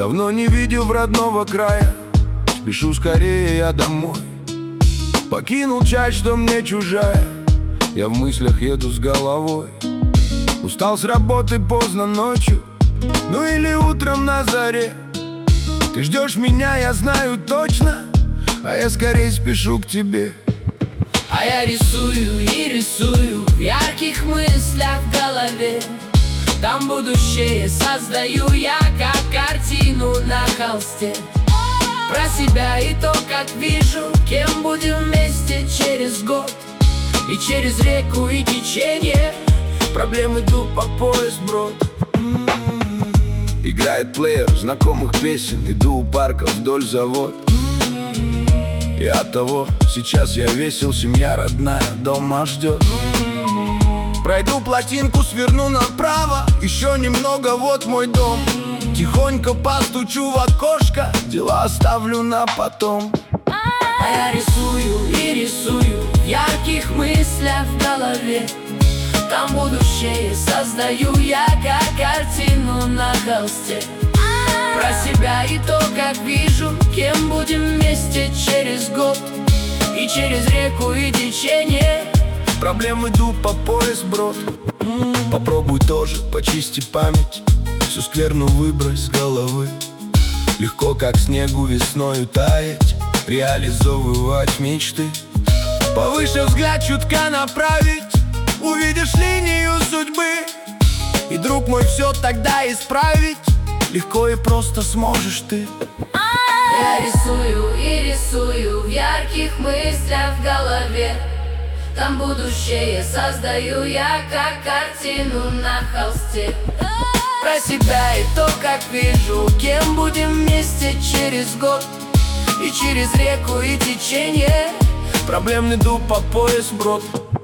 Давно не видел родного края, спешу скорее я домой. Покинул часть, что мне чужая, я в мыслях еду с головой. Устал с работы поздно ночью, ну или утром на заре. Ты ждешь меня, я знаю точно, а я скорее спешу к тебе. А я рисую и рисую в ярких мыслях в голове. Там будущее создаю я, как картину на холсте. Про себя и то, как вижу, кем будем вместе через год. И через реку и течение проблем иду по пояс брод. Играет плеер знакомых песен, иду у парка вдоль завод. И от того сейчас я весел, семья родная дома ждет. Пройду плотинку, сверну направо, еще немного, вот мой дом. Тихонько постучу в окошко, дела оставлю на потом. А я рисую и рисую в ярких мыслях в голове. Там будущее создаю я, как картину на холсте. Про себя и то, как вижу, кем будем вместе через год. И через реку и течение Проблем иду по пояс брод. Попробуй тоже почисти память, всю скверну выбрось с головы. Легко, как снегу весною таять, реализовывать мечты. Повыше взгляд чутка направить, увидишь линию судьбы. И, друг мой, все тогда исправить легко и просто сможешь ты. Я рисую и рисую в ярких мыслях в голове. Там будущее создаю я, как картину на холсте. Про себя и то, как вижу, кем будем вместе через год. И через реку и течение Проблем иду по пояс брод.